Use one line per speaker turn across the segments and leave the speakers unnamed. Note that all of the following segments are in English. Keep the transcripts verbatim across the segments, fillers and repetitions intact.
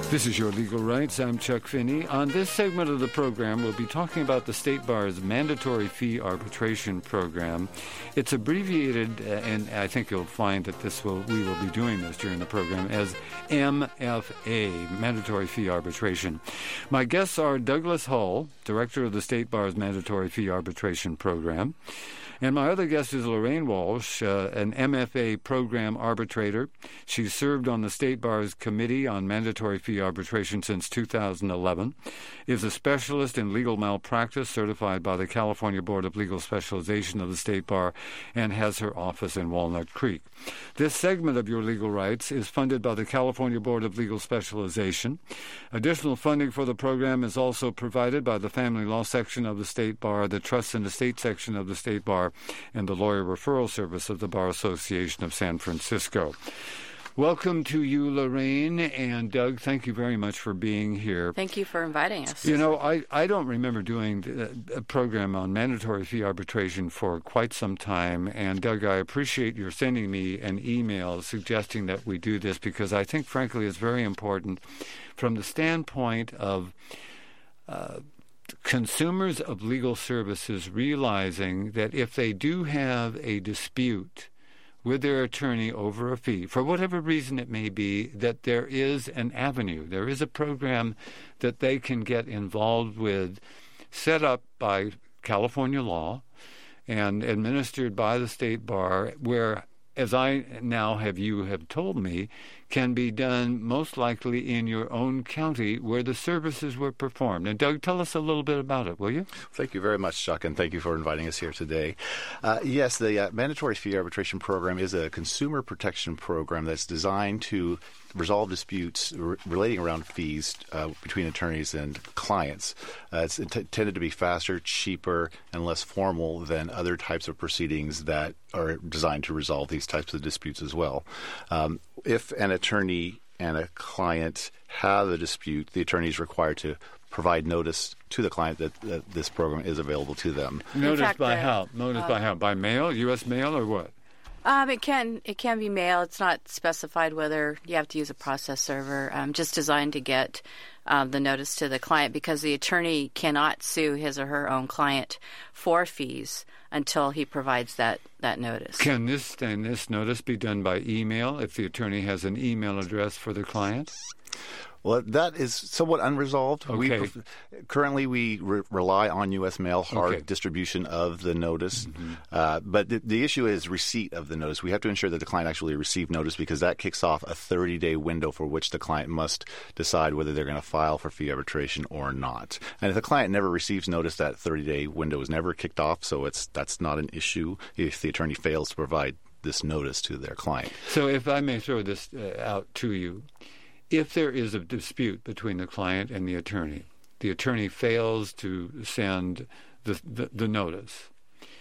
This is Your Legal Rights. I'm Chuck Finney. On this segment of the program, we'll be talking about the State Bar's Mandatory Fee Arbitration Program. It's abbreviated, uh, and I think you'll find that this will we will be doing this during the program, as M F A, Mandatory Fee Arbitration. My guests are Douglas Hull, Director of the State Bar's Mandatory Fee Arbitration Program, and my other guest is Lorraine Walsh, uh, an M F A program arbitrator. She's served on the State Bar's Committee on Mandatory Fee Arbitration since two thousand eleven, is a specialist in legal malpractice certified by the California Board of Legal Specialization of the State Bar, and has her office in Walnut Creek. This segment of Your Legal Rights is funded by the California Board of Legal Specialization. Additional funding for the program is also provided by the Family Law Section of the State Bar, the Trust and Estate Section of the State Bar, and the Lawyer Referral Service of the Bar Association of San Francisco. Welcome to you, Lorraine, and Doug, thank you very much for being here.
Thank you for inviting us.
You know, I, I don't remember doing a program on mandatory fee arbitration for quite some time, and Doug, I appreciate your sending me an email suggesting that we do this, because I think, frankly, it's very important from the standpoint of uh, consumers of legal services realizing that if they do have a dispute with their attorney over a fee, for whatever reason it may be, that there is an avenue, there is a program that they can get involved with, set up by California law and administered by the State Bar, where, as I now have you have told me, can be done most likely in your own county where the services were performed. And Doug, tell us a little bit about it, will you?
Thank you very much, Chuck, and thank you for inviting us here today. Uh, yes, the uh, Mandatory Fee Arbitration Program is a consumer protection program that's designed to resolve disputes re- relating around fees uh, between attorneys and clients. Uh, it's intended to be faster, cheaper, and less formal than other types of proceedings that are designed to resolve these types of disputes as well. Um, if an attorney and a client have a dispute, the attorney is required to provide notice to the client that, that this program is available to them.
Notice
fact,
by
uh,
how? Notice
uh,
by how? By mail, U S mail, or what?
Um, it can it can be mail. It's not specified whether you have to use a process server. Um, just designed to get um, the notice to the client, because the attorney cannot sue his or her own client for fees until he provides that, that notice.
Can this and this notice be done by email if the attorney has an email address for the client?
Well, that is somewhat unresolved.
Okay.
We pref- currently, we re- rely on U S mail, hard
Okay.
distribution of the notice.
Mm-hmm.
Uh, but the, the issue is receipt of the notice. We have to ensure that the client actually received notice, because that kicks off a thirty-day window for which the client must decide whether they're going to file for fee arbitration or not. And if the client never receives notice, that thirty-day window is never kicked off, so it's that's not an issue if the attorney fails to provide this notice to their client.
So if I may throw this uh, out to you, if there is a dispute between the client and the attorney, the attorney fails to send the, the, the notice,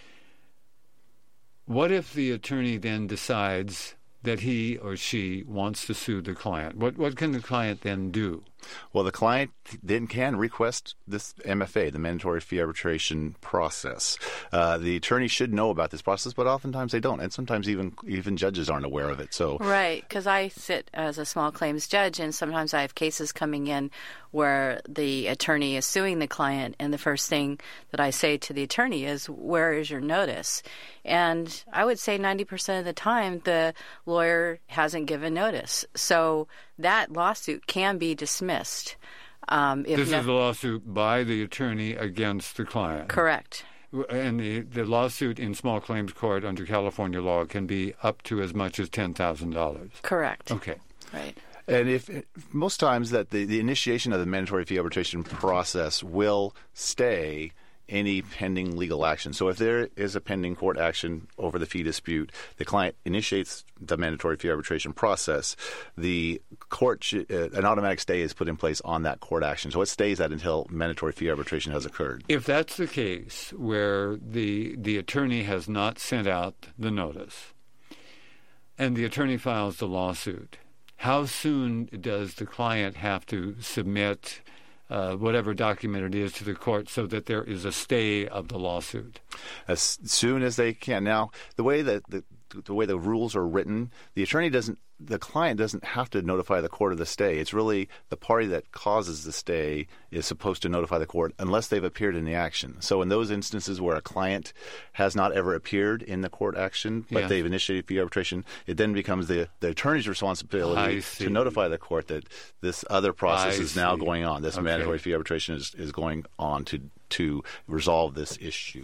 what if the attorney then decides that he or she wants to sue the client? What what can the client then do?
Well, the client then can request this M F A, the Mandatory Fee Arbitration Process. Uh, the attorney should know about this process, but oftentimes they don't, and sometimes even even judges aren't aware of it. So,
Right, because I sit as a small claims judge, and sometimes I have cases coming in where the attorney is suing the client, and the first thing that I say to the attorney is, where is your notice? And I would say ninety percent of the time the lawyer hasn't given notice. So that lawsuit can be dismissed. Um, if
This
no-
is a lawsuit by the attorney against the client.
Correct.
And the, the lawsuit in small claims court under California law can be up to as much as ten thousand dollars.
Correct.
Okay.
Right.
and if most times that the, the initiation of the mandatory fee arbitration process will stay any pending legal action. So if there is a pending court action over the fee dispute, the client initiates the mandatory fee arbitration process. The court, sh- uh, an automatic stay is put in place on that court action. So it stays that until mandatory fee arbitration has occurred.
If that's the case, where the the attorney has not sent out the notice and the attorney files the lawsuit, how soon does the client have to submit Uh, whatever document it is to the court so that there is a stay of the lawsuit?
As soon as they can. Now, the way that the, the way the rules are written, the attorney doesn't, the client doesn't have to notify the court of the stay. It's really the party that causes the stay is supposed to notify the court unless they've appeared in the action. So in those instances where a client has not ever appeared in the court action, but
Yeah.
they've initiated fee arbitration, it then becomes the, the attorney's responsibility to notify the court that this other process
I
is now
see.
going on. This
Okay.
mandatory fee arbitration is, is going on to to resolve this issue.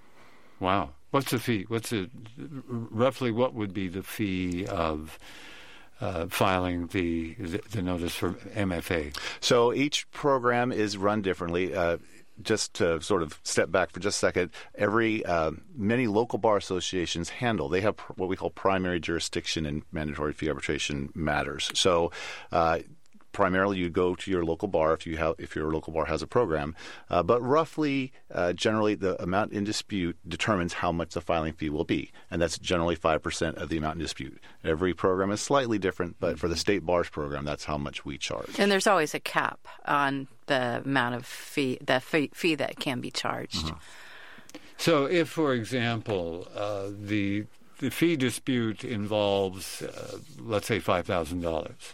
Wow. What's the fee? What's the roughly what would be the fee of uh, filing the, the the notice for M F A?
So each program is run differently. Uh, just to sort of step back for just a second, every uh, many local bar associations handle. They have pr- what we call primary jurisdiction in mandatory fee arbitration matters. So. Uh, Primarily, you go to your local bar if you have if your local bar has a program, uh, but roughly, uh, generally, the amount in dispute determines how much the filing fee will be, and that's generally five percent of the amount in dispute. Every program is slightly different, but for the state bars program, that's how much we charge.
And there's always a cap on the amount of fee, the fee, fee that can be charged.
Mm-hmm.
So, if, for example, uh, the the fee dispute involves, uh, let's say, five thousand dollars.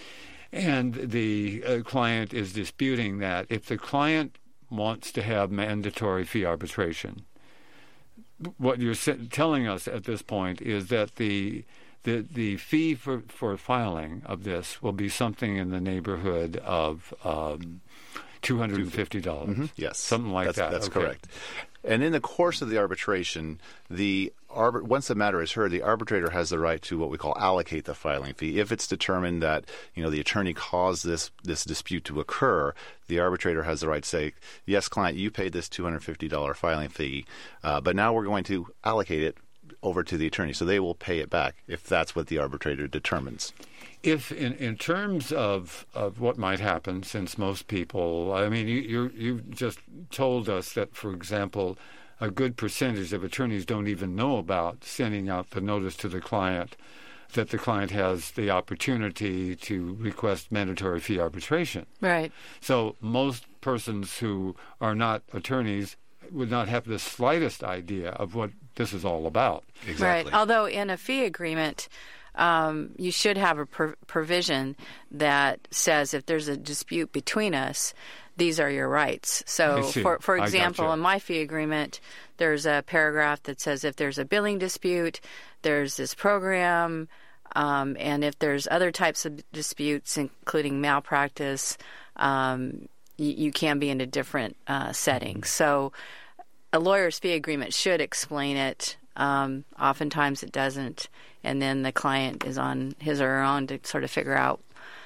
And the uh, client is disputing that. If the client wants to have mandatory fee arbitration, what you're sa- telling us at this point is that the the the fee for, for filing of this will be something in the neighborhood of um, two hundred fifty dollars.
Mm-hmm. Yes.
Something like
that's,
that.
That's
okay.
correct. And in the course of the arbitration, the arbit- once the matter is heard, the arbitrator has the right to what we call allocate the filing fee. If it's determined that you know the attorney caused this this dispute to occur, the arbitrator has the right to say, "Yes, client, you paid this two hundred fifty dollars filing fee, uh, but now we're going to allocate it over to the attorney, so they will pay it back if that's what the arbitrator determines."
If in, in terms of, of what might happen, since most people, I mean, you, you you've just told us that, for example, a good percentage of attorneys don't even know about sending out the notice to the client that the client has the opportunity to request mandatory fee arbitration.
Right.
So most persons who are not attorneys would not have the slightest idea of what this is all about.
Exactly.
Right. Although in a fee agreement, um, you should have a pro- provision that says if there's a dispute between us, these are your rights. So, for for example,
gotcha.
in my fee agreement, there's a paragraph that says if there's a billing dispute, there's this program, um, and if there's other types of disputes, including malpractice, um, y- you can be in a different uh, setting. So a lawyer's fee agreement should explain it. Um, oftentimes it doesn't, and then the client is on his or her own to sort of figure out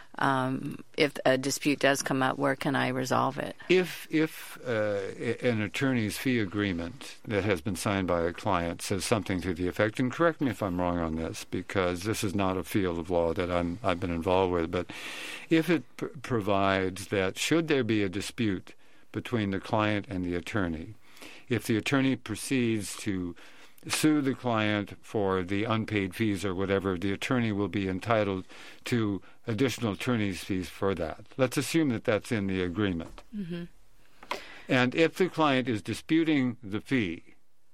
um, if a dispute does come up, where can I resolve it?
If if uh, an attorney's fee agreement that has been signed by a client says something to the effect, and correct me if I'm wrong on this, because this is not a field of law that I'm, I've been involved with, but if it pr- provides that should there be a dispute between the client and the attorney, if the attorney proceeds to sue the client for the unpaid fees or whatever, the attorney will be entitled to additional attorney's fees for that. Let's assume that that's in the agreement.
Mm-hmm.
And if the client is disputing the fee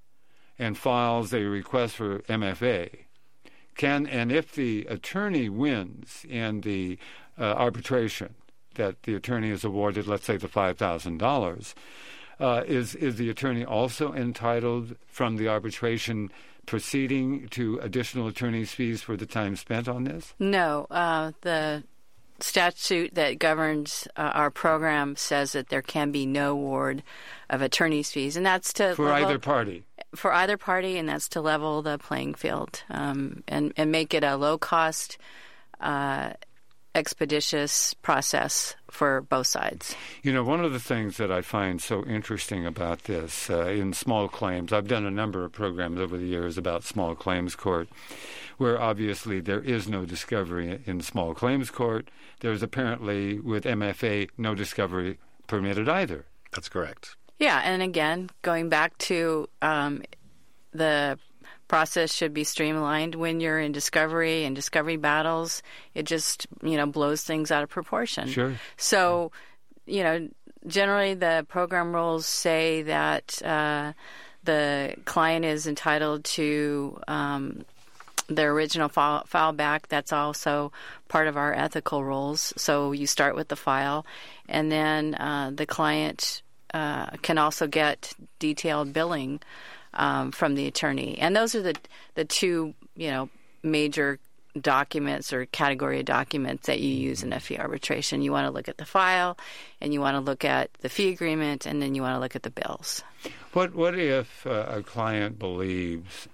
and files a request for M F A, can and if the attorney wins in the uh, arbitration that the attorney is awarded, let's say, the five thousand dollars, Uh, is is the attorney also entitled from the arbitration proceeding to additional attorney's fees for the time spent on this?
No. Uh, the statute that governs uh, our program says that there can be no award of attorney's fees, and that's to
For
level,
either party?
For either party, and that's to level the playing field um, and, and make it a low-cost, uh, expeditious process for both sides.
You know, one of the things that I find so interesting about this uh, in small claims, I've done a number of programs over the years about small claims court, where obviously there is no discovery in small claims court. There's apparently, with M F A, no discovery permitted either.
That's correct.
Yeah, and again, going back to um, the process should be streamlined when you're in discovery and discovery battles. It just, you know, blows things out of proportion.
Sure.
So, you know, generally the program rules say that uh, the client is entitled to um, their original file, file back. That's also part of our ethical rules. So you start with the file, and then uh, the client uh, can also get detailed billing um, from the attorney. And those are the the two, you know, major documents or category of documents that you use in a fee arbitration. You want to look at the file, and you want to look at the fee agreement, and then you want to look at the bills.
What what if uh, a client believes?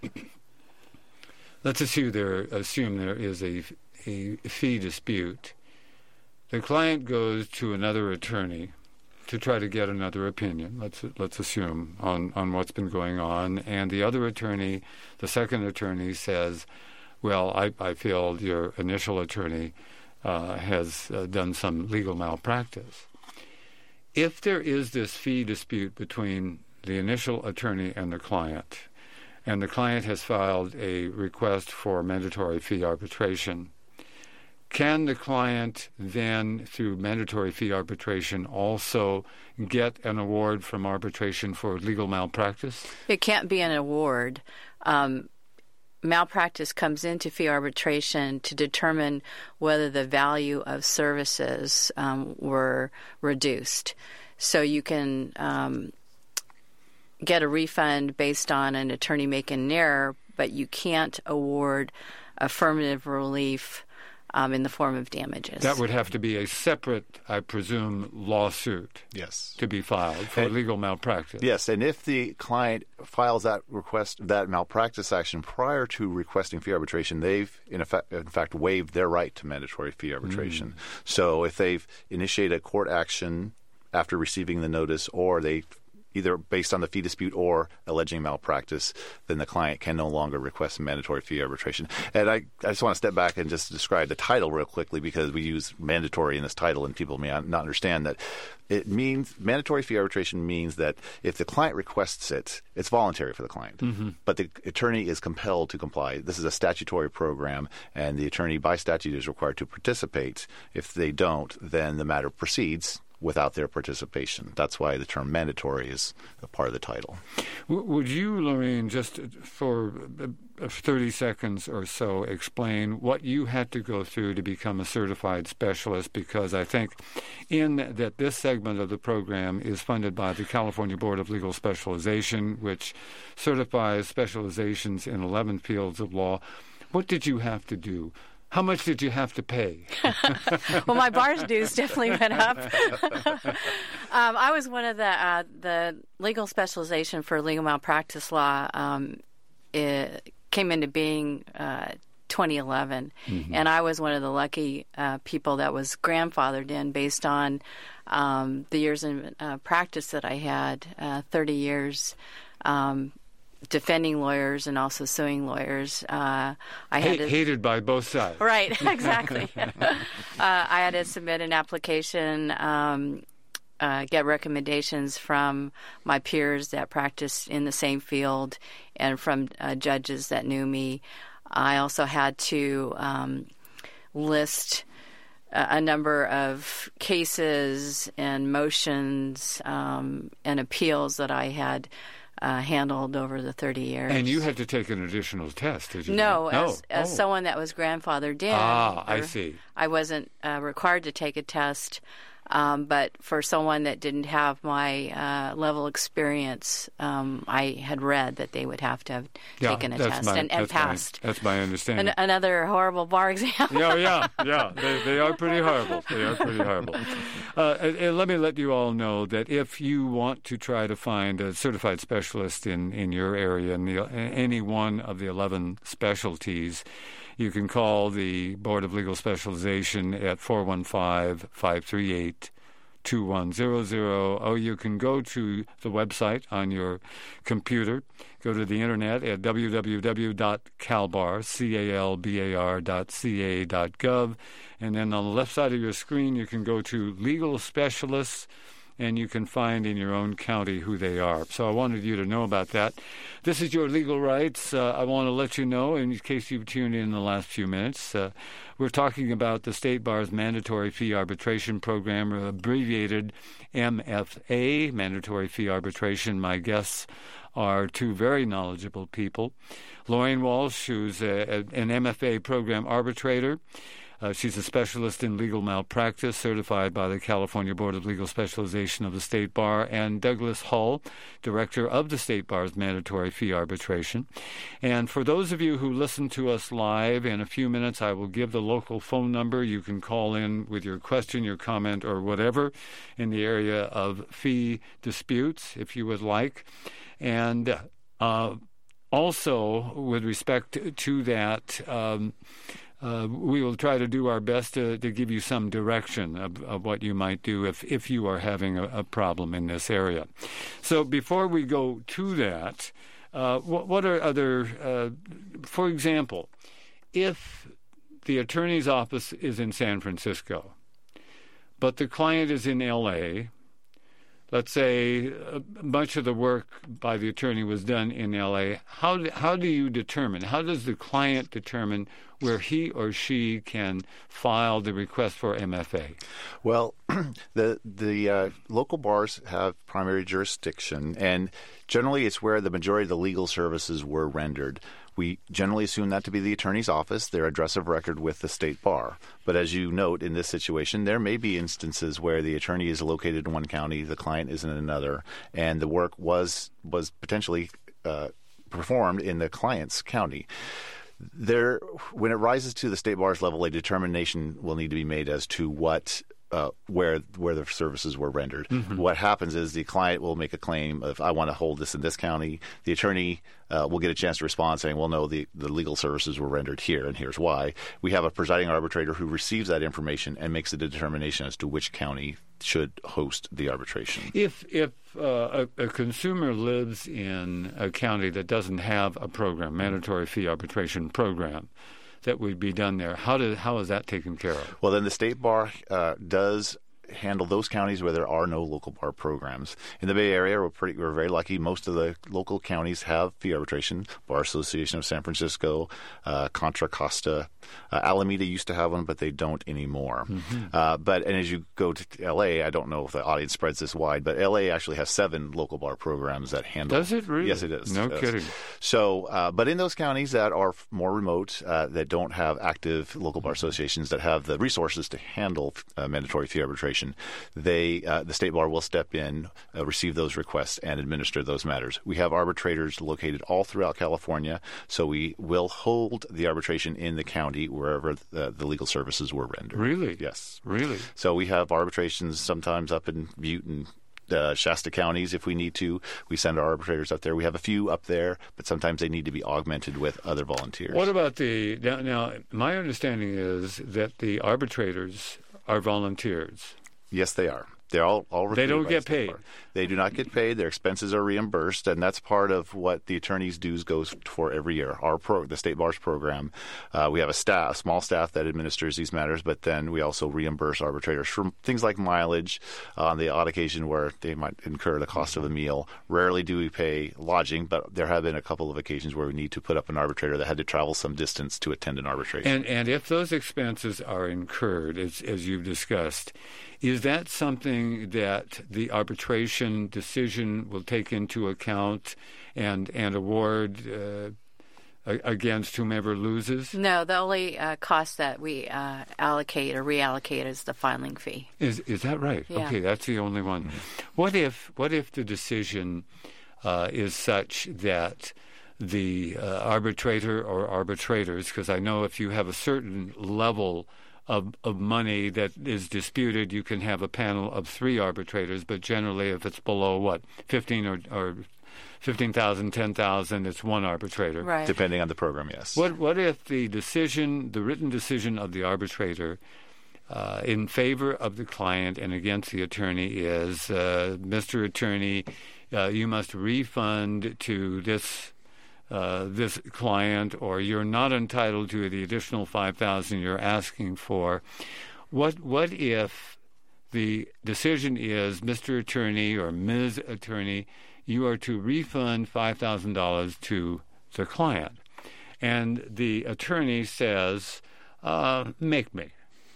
Let's assume there assume there is a, a fee dispute. The client goes to another attorney to try to get another opinion. Let's let's assume on, on what's been going on, and the other attorney, the second attorney, says, "Well, I, I feel your initial attorney uh, has uh, done some legal malpractice." If there is this fee dispute between the initial attorney and the client, and the client has filed a request for mandatory fee arbitration, can the client then, through mandatory fee arbitration, also get an award from arbitration for legal malpractice?
It can't be an award. Um, malpractice comes into fee arbitration to determine whether the value of services um, were reduced. So you can um, get a refund based on an attorney making an error, but you can't award affirmative relief um, in the form of damages.
That would have to be a separate, I presume, lawsuit.
Yes.
To be filed for
and,
legal malpractice.
Yes, and if the client files that request, that malpractice action prior to requesting fee arbitration, they've in effect, in fact waived their right to mandatory fee arbitration. Mm. So if they've initiated a court action after receiving the notice, or they either based on the fee dispute or alleging malpractice, then the client can no longer request mandatory fee arbitration. And I, I just want to step back and just describe the title real quickly, because we use mandatory in this title and people may not understand that. It means mandatory fee arbitration means that if the client requests it, it's voluntary for the client, mm-hmm. but the attorney is compelled to comply. This is a statutory program, and the attorney by statute is required to participate. If they don't, then the matter proceeds without their participation. That's why the term mandatory is a part of the title.
W- would you, Lorraine, just for thirty seconds or so, explain what you had to go through to become a certified specialist? Because I think in that this segment of the program is funded by the California Board of Legal Specialization, which certifies specializations in eleven fields of law. What did you have to do? How much did you have to pay?
Well, my bar's dues definitely went up. um, I was one of the uh, the legal specialization for legal malpractice law. Um, it came into being uh, twenty eleven, mm-hmm. and I was one of the lucky uh, people that was grandfathered in based on um, the years in uh, practice that I had, uh, thirty years. Um, defending lawyers and also suing lawyers. Uh, I had to,
hated by both sides.
Right, exactly. uh, I had to submit an application, um, uh, get recommendations from my peers that practiced in the same field and from uh, judges that knew me. I also had to um, list a number of cases and motions um, and appeals that I had Uh, handled over the thirty years.
And you had to take an additional test, did you?
No,
no.
as, as
oh.
someone that was grandfathered in.
Ah, I see.
I wasn't uh, required to take a test, um, but for someone that didn't have my uh, level experience, um, I had read that they would have to have
yeah,
taken a
that's
test
my,
and, and
that's
passed.
My, that's my understanding.
An- another horrible bar exam.
yeah, yeah, yeah. They, they are pretty horrible. They are pretty horrible. Uh, and, and let me let you all know that if you want to try to find a certified specialist in, in your area, in the, any one of the eleven specialties, you can call the Board of Legal Specialization at four one five, five three eight, two one zero zero, or you can go to the website on your computer. Go to the internet at w w w dot calbar, C A L B A R dot C A dot gov, and then on the left side of your screen you can go to Legal Specialists, and you can find in your own county who they are. So I wanted you to know about that. This is Your Legal Rights. Uh, I want to let you know, in case you've tuned in in the last few minutes, uh, we're talking about the State Bar's Mandatory Fee Arbitration Program, or abbreviated M F A, Mandatory Fee Arbitration. My guests are two very knowledgeable people. Lorraine Walsh, who's a, a, an M F A program arbitrator. Uh, she's a specialist in legal malpractice, certified by the California Board of Legal Specialization of the State Bar, and Douglas Hull, director of the State Bar's mandatory fee arbitration. And for those of you who listen to us live, in a few minutes I will give the local phone number. You can call in with your question, your comment, or whatever in the area of fee disputes, if you would like. And uh, also, with respect to that, um, Uh, we will try to do our best to, to give you some direction of, of what you might do if, if you are having a, a problem in this area. So before we go to that, uh, what, what are other, uh, for example, if the attorney's office is in San Francisco, but the client is in L A, let's say a bunch of the work by the attorney was done in L A, how do, how do you determine, how does the client determine where he or she can file the request for M F A?
Well, the the uh, local bars have primary jurisdiction, and generally it's where the majority of the legal services were rendered. We generally assume that to be the attorney's office, their address of record with the state bar. But as you note, in this situation, there may be instances where the attorney is located in one county, the client is in another, and the work was was potentially uh, performed in the client's county. There, when it rises to the state bar's level, a determination will need to be made as to what Uh, where where the services were rendered. Mm-hmm. What happens is the client will make a claim of, I want to hold this in this county. The attorney uh, will get a chance to respond saying, well, no, the, the legal services were rendered here, and here's why. We have a presiding arbitrator who receives that information and makes a determination as to which county should host the arbitration.
If if uh, a, a consumer lives in a county that doesn't have a program, mandatory fee arbitration program, that would be done there, how does how is that taken care of?
Well, then the state bar uh, does handle those counties where there are no local bar programs. In the Bay Area, we're pretty we're very lucky. Most of the local counties have fee arbitration. Bar Association of San Francisco, uh, Contra Costa, uh, Alameda used to have one, but they don't anymore. Mm-hmm. Uh, but and as you go to L A, I don't know if the audience spreads this wide, but L A actually has seven local bar programs that handle.
Does it really?
Yes, it is.
No
it
kidding.
So, uh, but in those counties that are more remote, uh, that don't have active local bar associations that have the resources to handle uh, mandatory fee arbitration, they uh, the state bar will step in, uh, receive those requests, and administer those matters. We have arbitrators located all throughout California, so we will hold the arbitration in the county wherever the, the legal services were rendered.
Really?
Yes.
Really?
So we have arbitrations sometimes up in Butte and Uh, Shasta counties if we need to. We send our arbitrators up there. We have a few up there, but sometimes they need to be augmented with other volunteers.
What about the now, now my understanding is that the arbitrators are volunteers.
Yes, they are. They're all, all
They don't get paid.
Bar. They do not get paid. Their expenses are reimbursed, and that's part of what the attorney's dues goes for every year. Our pro, the State Bar's program, uh, we have a staff, a small staff that administers these matters, but then we also reimburse arbitrators for things like mileage on the odd occasion where they might incur the cost of a meal. Rarely do we pay lodging, but there have been a couple of occasions where we need to put up an arbitrator that had to travel some distance to attend an arbitration.
And and if those expenses are incurred, as, as you've discussed, is that something that the arbitration decision will take into account and and award uh, against whomever loses?
No, the only uh, cost that we uh, allocate or reallocate is the filing fee.
Is is that right?
Yeah.
Okay, that's the only one. Mm-hmm. What if what if the decision uh, is such that the uh, arbitrator or arbitrators, because I know if you have a certain level Of, of money that is disputed, you can have a panel of three arbitrators, but generally if it's below, what, fifteen or, or fifteen thousand, ten thousand, it's one arbitrator.
Right.
Depending on the program, yes.
What What if the decision, the written decision of the arbitrator uh, in favor of the client and against the attorney is, uh, Mister Attorney, uh, you must refund to this Uh, this client, or you're not entitled to the additional five thousand you're asking for. What what if the decision is, Mister Attorney or Miz Attorney, you are to refund five thousand dollars to the client, and the attorney says, uh, make me.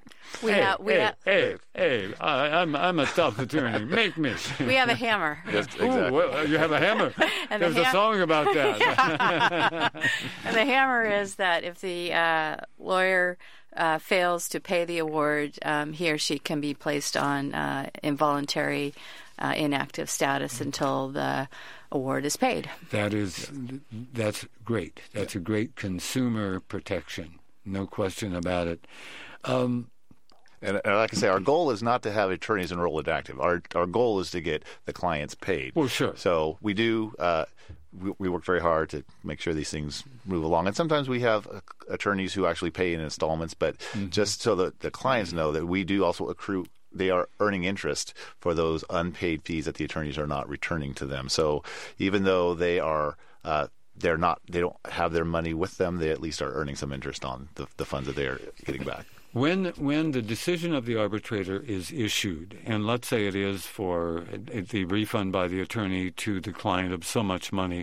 We
hey,
have, we
hey,
have,
hey, hey, I, I'm, I'm a tough attorney. Make me.
we have a hammer.
Yes, exactly.
Ooh, well, you have a hammer.
And
There's
the
a
ham-
song about that.
Yeah. And the hammer is that if the uh, lawyer uh, fails to pay the award, um, he or she can be placed on uh, involuntary uh, inactive status until the award is paid.
That is, that's great. That's a great consumer protection. No question about it. Um,
And, and like I say, our goal is not to have attorneys enroll in active. Our our goal is to get the clients paid.
Well, sure.
So we do. Uh, we, we work very hard to make sure these things move along. And sometimes we have uh, attorneys who actually pay in installments. But mm-hmm. just so that the clients know that we do also accrue. They are earning interest for those unpaid fees that the attorneys are not returning to them. So even though they are. Uh, they're not. They don't have their money with them. They at least are earning some interest on the, the funds that they are getting back.
When when the decision of the arbitrator is issued, and let's say it is for the refund by the attorney to the client of so much money,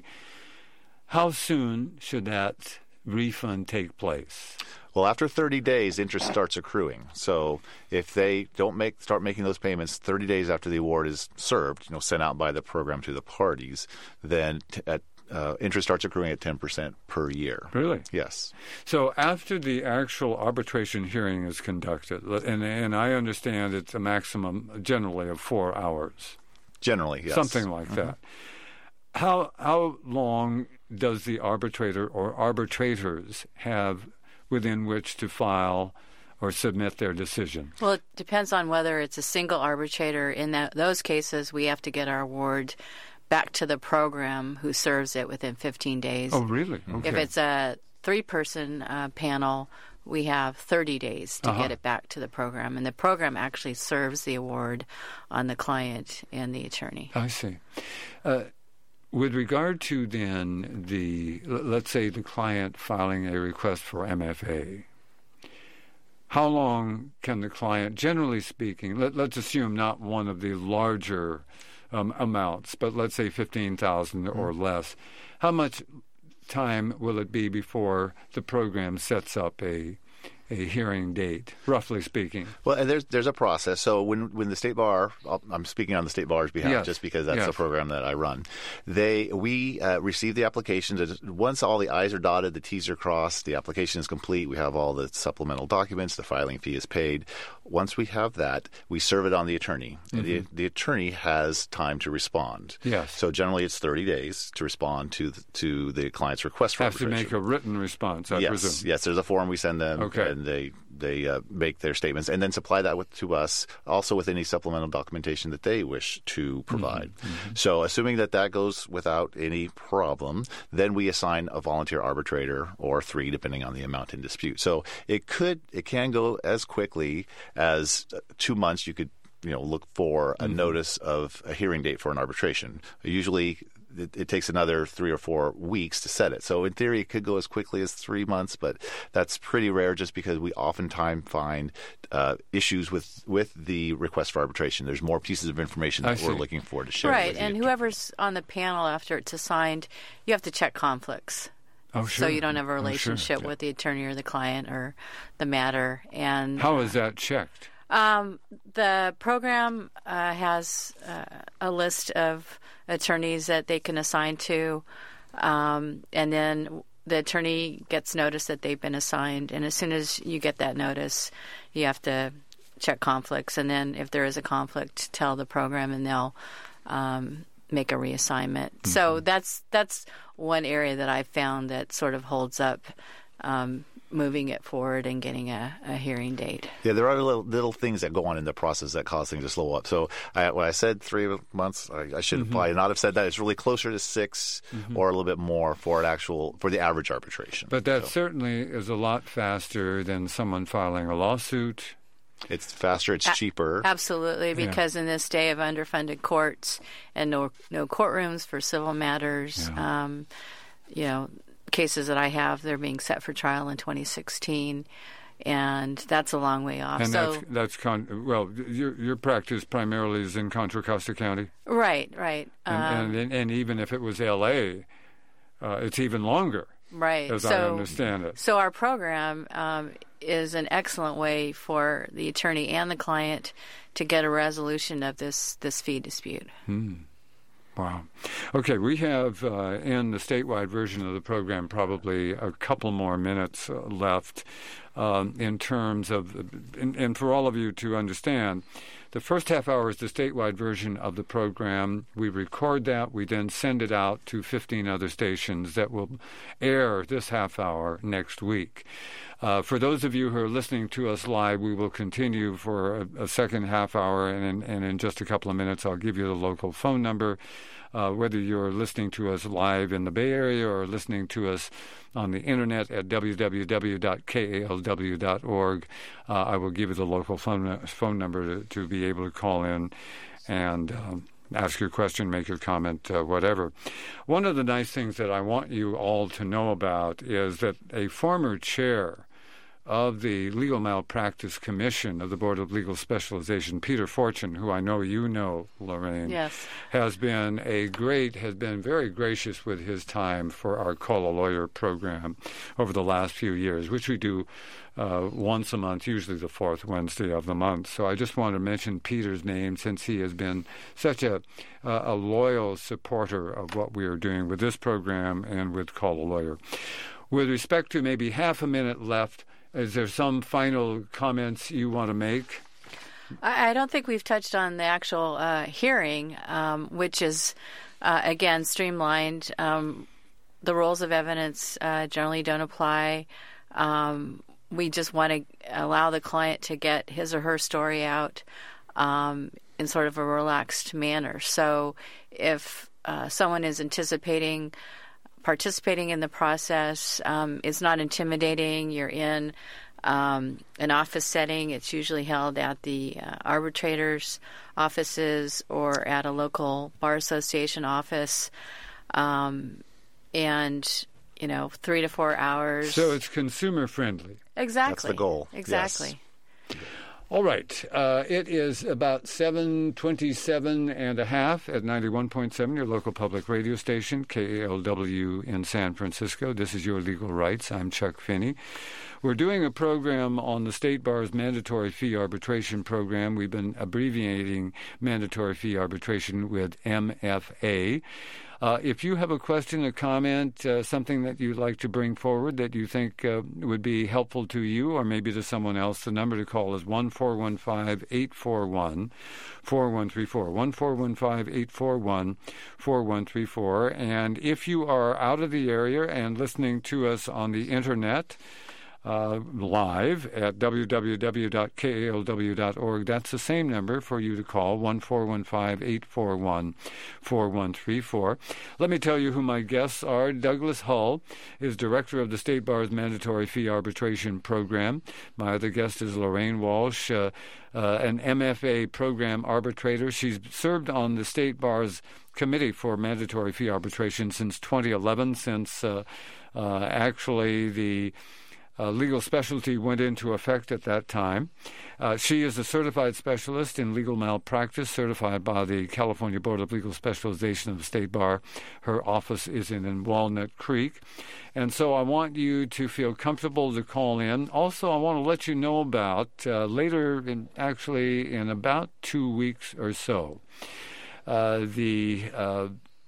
how soon should that refund take place?
Well, after thirty days, interest starts accruing. So if they don't make start making those payments thirty days after the award is served, you know, sent out by the program to the parties, then t- at Uh, interest starts accruing at ten percent per year.
Really?
Yes.
So after the actual arbitration hearing is conducted, and, and I understand it's a maximum generally of four hours.
Generally, yes.
Something like mm-hmm. that. How how long does the arbitrator or arbitrators have within which to file or submit their decision?
Well, it depends on whether it's a single arbitrator. In that, those cases, we have to get our award back to the program who serves it within fifteen days.
Oh, really? Okay.
If it's a three-person uh, panel, we have thirty days to
uh-huh.
get it back to the program. And the program actually serves the award on the client and the attorney.
I see. Uh, with regard to then the, let's say the client filing a request for M F A, how long can the client, generally speaking, let, let's assume not one of the larger Um, amounts, but let's say fifteen thousand dollars or mm. less. How much time will it be before the program sets up a a hearing date, roughly speaking?
Well, and there's there's a process. So when when the State Bar, I'm speaking on the State Bar's behalf,
yes.
just because that's
yes.
the program that I run. They we uh, receive the applications. Once all the I's are dotted, the T's are crossed, the application is complete. We have all the supplemental documents. The filing fee is paid. Once we have that, we serve it on the attorney. Mm-hmm. And the, the attorney has time to respond.
Yes.
So generally, it's thirty days to respond to the, to the client's request for
Have
arbitration.
to make a written response, I
yes.
presume.
Yes. There's a form we send them.
Okay.
And they they uh, make their statements and then supply that with, to us, also with any supplemental documentation that they wish to provide. Mm-hmm. So assuming that that goes without any problem, then we assign a volunteer arbitrator or three, depending on the amount in dispute. So it could, it can go as quickly as two months. You could, you know, look for a mm-hmm. notice of a hearing date for an arbitration. Usually It, it takes another three or four weeks to set it. So in theory, it could go as quickly as three months, but that's pretty rare just because we oftentimes find uh, issues with, with the request for arbitration. There's more pieces of information that we're looking for to share.
Right,
with
and
you.
whoever's on the panel after it's assigned, you have to check conflicts.
Oh, sure.
So you don't have a relationship
oh, sure.
with the attorney or the client or the matter. And
how is that checked?
Um, the program uh, has uh, a list of attorneys that they can assign to, um, and then the attorney gets notice that they've been assigned. And as soon as you get that notice, you have to check conflicts. And then if there is a conflict, tell the program, and they'll um, make a reassignment. Mm-hmm. So that's that's one area that I've found that sort of holds up um moving it forward and getting a, a hearing date.
Yeah, there are little, little things that go on in the process that cause things to slow up. So I, when I said three months, I, I should mm-hmm. probably not have said that. It's really closer to six mm-hmm. or a little bit more for an actual for the average arbitration.
But that
so.
certainly is a lot faster than someone filing a lawsuit.
It's faster. It's
a-
cheaper.
Absolutely, because yeah. in this day of underfunded courts and no no courtrooms for civil matters, yeah. um, you know. Cases that I have, they're being set for trial in twenty sixteen, and that's a long way off.
And
so,
that's, that's con- well, your your practice primarily is in Contra Costa County?
Right, right.
And, um, and, and even if it was L A, uh, it's even longer,
right.
as
so,
I understand it.
So our program um, is an excellent way for the attorney and the client to get a resolution of this, this fee dispute.
Hmm. Wow. Okay, we have uh, in the statewide version of the program probably a couple more minutes uh, left um, in terms of, and, and for all of you to understand, the first half hour is the statewide version of the program. We record that. We then send it out to fifteen other stations that will air this half hour next week. Uh, for those of you who are listening to us live, we will continue for a, a second half hour, and, and in just a couple of minutes, I'll give you the local phone number. Uh, whether you're listening to us live in the Bay Area or listening to us on the internet at w w w dot k a l w dot org, uh, I will give you the local phone phone number to, to be able to call in and um, ask your question, make your comment, uh, whatever. One of the nice things that I want you all to know about is that a former chair of the Legal Malpractice Commission of the Board of Legal Specialization, Peter Fortune, who I know you know, Lorraine,
yes,
has been a great, has been very gracious with his time for our Call a Lawyer program over the last few years, which we do uh, once a month, usually the fourth Wednesday of the month. So I just want to mention Peter's name since he has been such a, uh, a loyal supporter of what we are doing with this program and with Call a Lawyer. With respect to maybe half a minute left, is there some final comments you want to make?
I, I don't think we've touched on the actual uh, hearing, um, which is, uh, again, streamlined. Um, the rules of evidence uh, generally don't apply. Um, we just want to allow the client to get his or her story out um, in sort of a relaxed manner. So if uh, someone is anticipating participating in the process, um, it's not intimidating. You're in um, an office setting. It's usually held at the uh, arbitrator's offices or at a local bar association office. Um, and, you know, three to four hours.
So it's consumer friendly.
Exactly.
That's the goal.
Exactly.
Yes.
All right. Uh, it is about seven twenty-seven and a half at ninety-one point seven, your local public radio station, K A L W in San Francisco. This is Your Legal Rights. I'm Chuck Finney. We're doing a program on the State Bar's Mandatory Fee Arbitration Program. We've been abbreviating Mandatory Fee Arbitration with M F A. Uh, if you have a question, a comment, uh, something that you'd like to bring forward that you think uh, would be helpful to you or maybe to someone else, the number to call is one four one five, eight four one, four one three four, one four one five, eight four one, four one three four. And if you are out of the area and listening to us on the internet, Uh, live at w w w dot k a l w dot org. That's the same number for you to call, one four one five, eight four one, four one three four. Let me tell you who my guests are. Douglas Hull is director of the State Bar's Mandatory Fee Arbitration Program. My other guest is Lorraine Walsh, uh, uh, an M F A program arbitrator. She's served on the State Bar's Committee for Mandatory Fee Arbitration since twenty eleven, since uh, uh, actually the Uh, legal specialty went into effect at that time. Uh, she is a certified specialist in legal malpractice, certified by the California Board of Legal Specialization of the State Bar. Her office is in, in Walnut Creek. And so I want you to feel comfortable to call in. Also, I want to let you know about uh, later, in, actually in about two weeks or so, uh, the uh,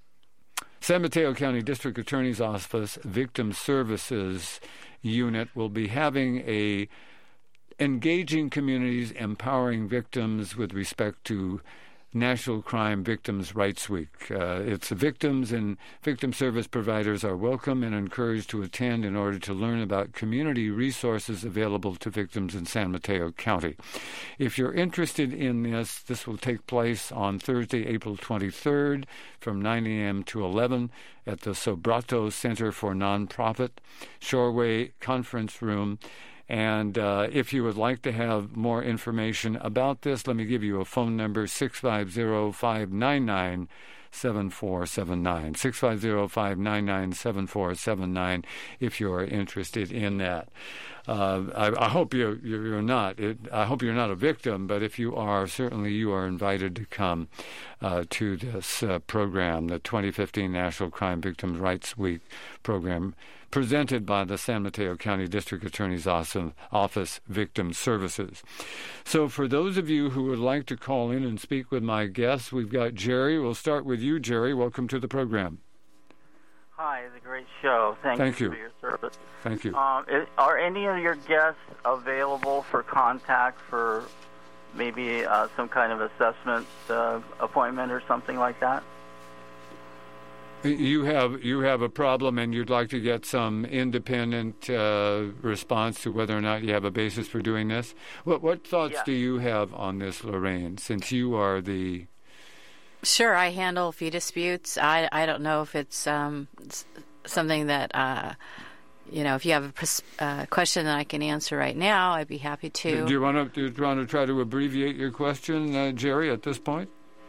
San Mateo County District Attorney's Office Victim Services Unit will be having a engaging communities, empowering victims with respect to National Crime Victims' Rights Week. Uh, its victims and victim service providers are welcome and encouraged to attend in order to learn about community resources available to victims in San Mateo County. If you're interested in this, this will take place on Thursday, April twenty-third from nine a.m. to eleven at the Sobrato Center for Nonprofit, Shoreway Conference Room. And uh, if you would like to have more information about this, let me give you a phone number, six five zero, five nine nine, seven four seven nine, six five zero, five nine nine, seven four seven nine, if you're interested in that. Uh, I, I hope you're, you're not. It, I hope you're not a victim, but if you are, certainly you are invited to come uh, to this uh, program, the twenty fifteen National Crime Victims' Rights Week program, presented by the San Mateo County District Attorney's Office Victim Services. So for those of you who would like to call in and speak with my guests, we've got Jerry. We'll start with you, Jerry. Welcome to the program.
Hi, it's a great show. Thank,
Thank
you
you
for your service.
Thank you.
Um, is, are any of your guests available for contact for maybe uh, some kind of assessment uh, appointment or something like that?
You have you have a problem, and you'd like to get some independent uh, response to whether or not you have a basis for doing this. What what thoughts
Yeah.
do you have on this, Lorraine? Since you are the
Sure, I handle fee disputes. I I don't know if it's um, s- something that uh, you know. If you have a pres- uh, question that I can answer right now, I'd be happy to.
do you want to do you want to try to abbreviate your question, uh, Jerry, at this point?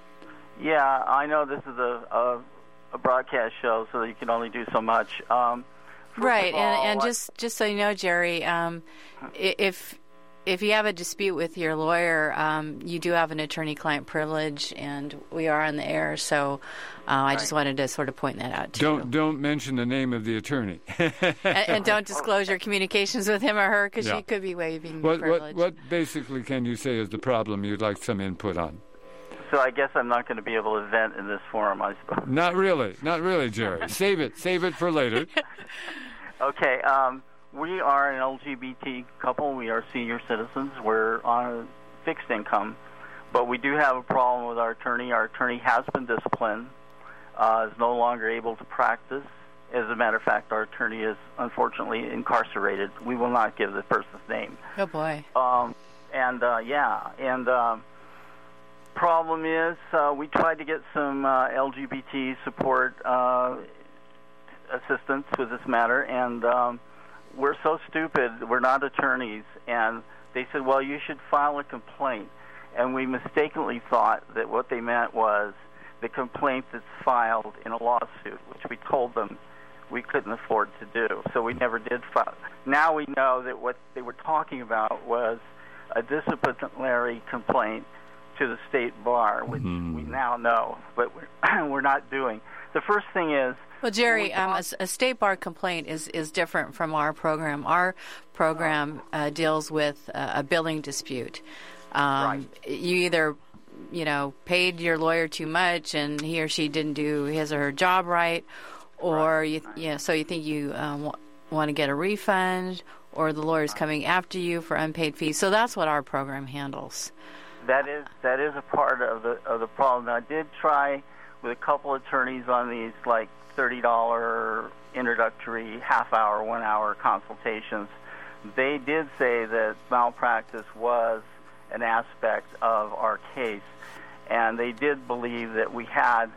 Yeah, I know this is a, a, a broadcast show, so that you can only do so much. Um, first
Right,
of all,
and, and
I-
just, just so you know, Jerry, um, i- if if you have a dispute with your lawyer, um, you do have an attorney-client privilege, and we are on the air, so uh, I just
Right.
wanted to sort of point that out to
Don't
you.
don't mention the name of the attorney.
and, and don't disclose your communications with him or her, because
Yeah.
you could be waiving
what
privilege.
what what basically can you say is the problem you'd like some input on?
So I guess I'm not going to be able to vent in this forum, I suppose.
Not really, not really, Jerry. Save it, save it for later.
Okay, um, we are an L G B T couple. We are senior citizens. We're on a fixed income, but we do have a problem with our attorney. Our attorney has been disciplined, uh, is no longer able to practice. As a matter of fact, our attorney is unfortunately incarcerated. We will not give the person's name.
Oh, boy.
Um, and, uh, yeah, and um, problem is uh, we tried to get some uh, L G B T support uh, assistance with this matter, and um, we're so stupid. We're not attorneys, and they said, well, you should file a complaint. And we mistakenly thought that what they meant was the complaint that's filed in a lawsuit, which we told them we couldn't afford to do. So we never did file. Now we know that what they were talking about was a disciplinary complaint to the state bar, which
Mm.
we now know, but we're, we're not doing. The first thing is,
Well, Jerry,
we
um, a,
talk-
s- a state bar complaint is, is different from our program. Our program uh, deals with uh, a billing dispute. Um,
Right.
You either, you know, paid your lawyer too much, and he or she didn't do his or her job right, or you, you know, so you think you um, w- want to get a refund, or the lawyer's coming after you for unpaid fees. So that's what our program handles.
That is that is a part of the of the problem. I did try with a couple attorneys on these like thirty dollar introductory half hour, one hour consultations. They did say that malpractice was an aspect of our case, and they did believe that we had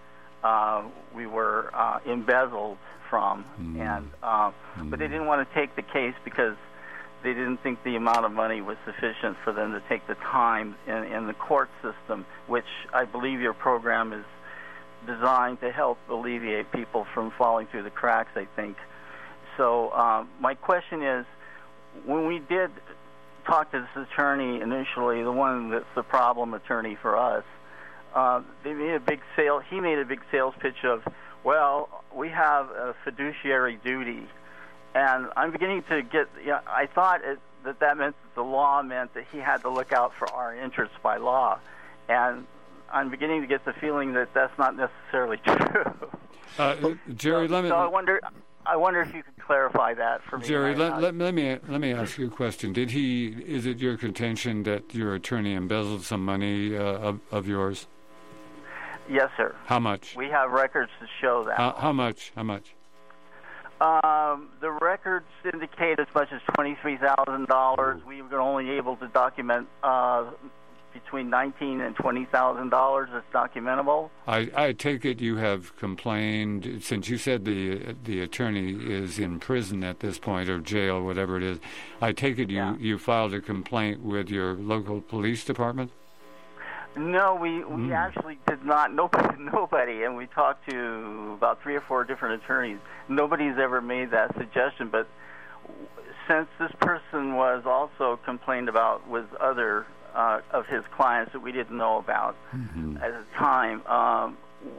uh, we were uh, embezzled from,
Mm.
and uh, but they didn't want to take the case because they didn't think the amount of money was sufficient for them to take the time in, in the court system, which I believe your program is designed to help alleviate people from falling through the cracks, I think. So um, my question is, when we did talk to this attorney initially, the one that's the problem attorney for us, uh, they made a big sale. He made a big sales pitch of, well, we have a fiduciary duty. And I'm beginning to get, you know, I thought it, that that meant that the law meant that he had to look out for our interests by law. And I'm beginning to get the feeling that that's not necessarily true.
Uh, Jerry,
so,
let me.
so I wonder, I wonder if you could clarify that for me.
Jerry,
I-
let,
I-
let, let me let me ask you a question. Did he? Is it your contention that your attorney embezzled some money uh, of, of yours?
Yes, sir.
How much?
We have records to show that.
How, how much? How much?
Um, the records indicate as much as twenty-three thousand dollars. We were only able to document uh, between nineteen and twenty thousand dollars. It's documentable.
I, I take it you have complained, since you said the the attorney is in prison at this point, or jail, whatever it is. I take it you,
Yeah.
you filed a complaint with your local police department?
No, we we
Mm.
actually did not. Nobody, nobody, and we talked to about three or four different attorneys. Nobody's ever made that suggestion. But since this person was also complained about with other uh, of his clients that we didn't know about mm-hmm. at the time, um,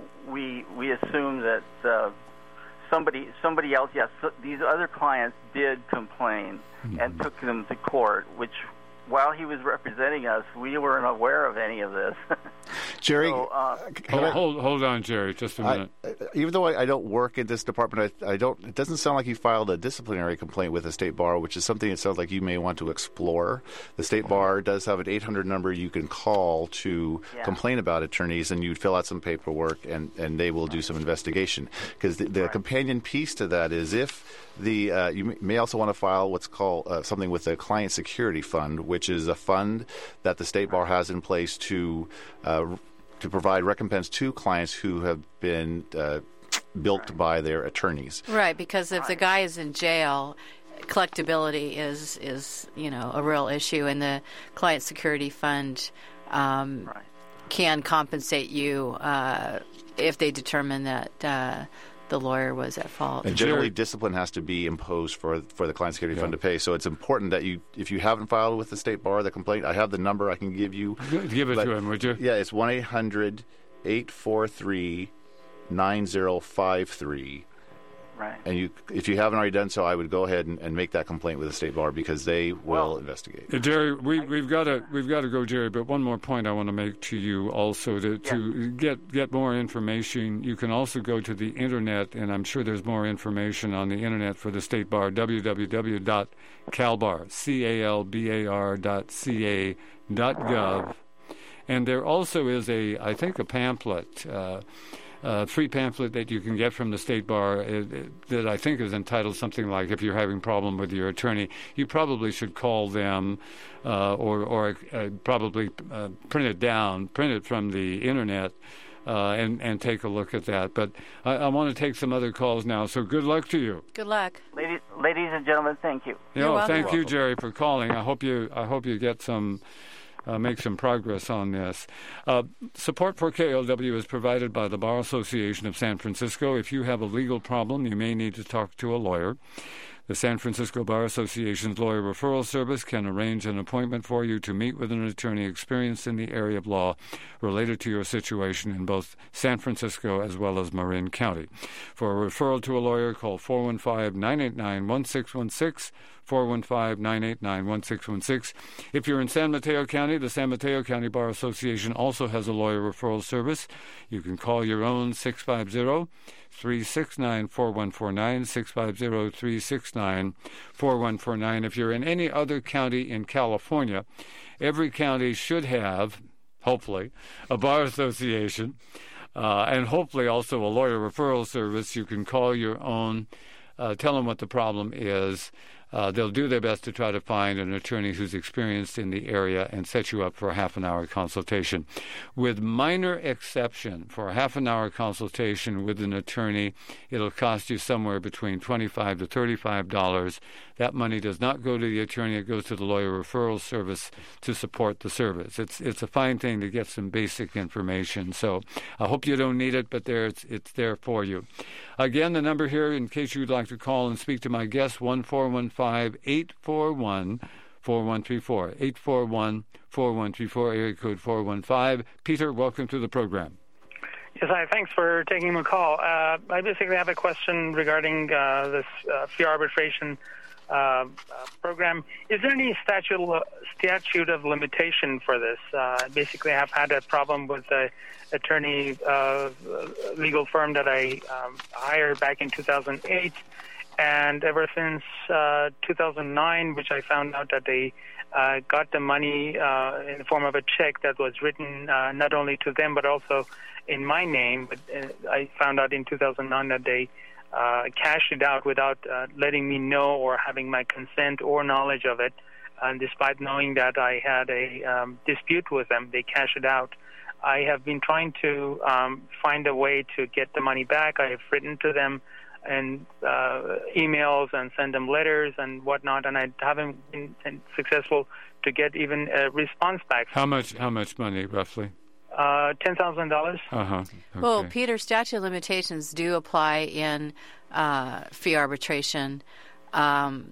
we we assumed that uh, somebody somebody else, yes, so these other clients did complain mm-hmm. and took them to court, which while he was representing us, we weren't aware of any of this.
Jerry,
so, uh,
hold, hold, hold on, Jerry, just a minute.
I, even though I, I don't work in this department, I, I don't. It doesn't sound like you filed a disciplinary complaint with the State Bar, which is something it sounds like you may want to explore. The State Bar does have an eight hundred number you can call to yeah. complain about attorneys, and you fill out some paperwork, and, and they will do some investigation. Because the, the right. companion piece to that is if the uh, you may also want to file what's called uh, something with the Client Security Fund, which is a fund that the State Bar has in place to uh, to provide recompense to clients who have been uh, bilked right. by their attorneys.
Right, because if the guy is in jail, collectability is is you know a real issue, and the Client Security Fund um, right. can compensate you uh, if they determine that. Uh, the lawyer was at fault.
And generally, discipline has to be imposed for for the Client Security yeah. Fund to pay. So it's important that you, if you haven't filed with the State Bar the complaint, I have the number I can give you.
Give it
but,
to him, would you?
Yeah, it's one eight hundred eight four three nine zero five three.
Right.
And you, if you haven't already done so, I would go ahead and, and make that complaint with the State Bar because they will well, investigate.
Uh, Jerry, we, we've got to we've got to go, Jerry. But one more point I want to make to you also to, yeah. to get get more information. You can also go to the internet, and I'm sure there's more information on the internet for the State Bar. w w w dot calbar c a l b a r dot c a dot gov, and there also is a I think a pamphlet. Uh, Uh, free pamphlet that you can get from the State Bar uh, that I think is entitled something like "If you're having a problem with your attorney, you probably should call them," uh, or or uh, probably uh, print it down, print it from the internet, uh, and and take a look at that. But I, I want to take some other calls now. So good luck to you.
Good luck,
ladies, ladies and gentlemen. Thank you.
You know, thank you, Jerry, for calling. I hope you I hope you get some. Uh, make some progress on this. Uh, support for K L W is provided by the Bar Association of San Francisco. If you have a legal problem, you may need to talk to a lawyer. The San Francisco Bar Association's Lawyer Referral Service can arrange an appointment for you to meet with an attorney experienced in the area of law related to your situation in both San Francisco as well as Marin County. For a referral to a lawyer, call four one five, nine eight nine, one six one six, four one five, nine eight nine, one six one six. If you're in San Mateo County, the San Mateo County Bar Association also has a lawyer referral service. You can call your own six five zero, three six nine, four one four nine, six five zero, three six nine, four one four nine. If you're in any other county in California, every county should have, hopefully, a bar association uh, and hopefully also a lawyer referral service. You can call your own, uh, tell them what the problem is. Uh, they'll do their best to try to find an attorney who's experienced in the area and set you up for a half an hour consultation. With minor exception, for a half an hour consultation with an attorney, it'll cost you somewhere between twenty-five to thirty-five dollars. That money does not go to the attorney. It goes to the lawyer referral service to support the service. It's it's a fine thing to get some basic information. So I hope you don't need it, but there it's, it's there for you. Again, the number here, in case you'd like to call and speak to my guest, one four one five, eight four one, four one three four, eight four one, four one three four, area code four one five. Peter, welcome to the program.
Yes, hi. Thanks for taking my call. Uh, I basically have a question regarding uh, this uh, fee arbitration uh, uh, program. Is there any statute statute of limitation for this? Uh, basically, I've had a problem with a attorney uh, legal firm that I um, hired back in two thousand eight, and ever since uh, two thousand nine, which I found out that they uh, got the money uh, in the form of a check that was written uh, not only to them but also in my name. But uh, I found out in two thousand nine that they uh, cashed it out without uh, letting me know or having my consent or knowledge of it. And despite knowing that I had a um, dispute with them, they cashed it out. I have been trying to um, find a way to get the money back. I have written to them and uh, emails and send them letters and whatnot, and I haven't been successful to get even a response back.
How much? How much money, roughly?
Uh, ten thousand dollars.
Uh huh. Okay.
Well, Peter, statute of limitations do apply in uh, fee arbitration. Um,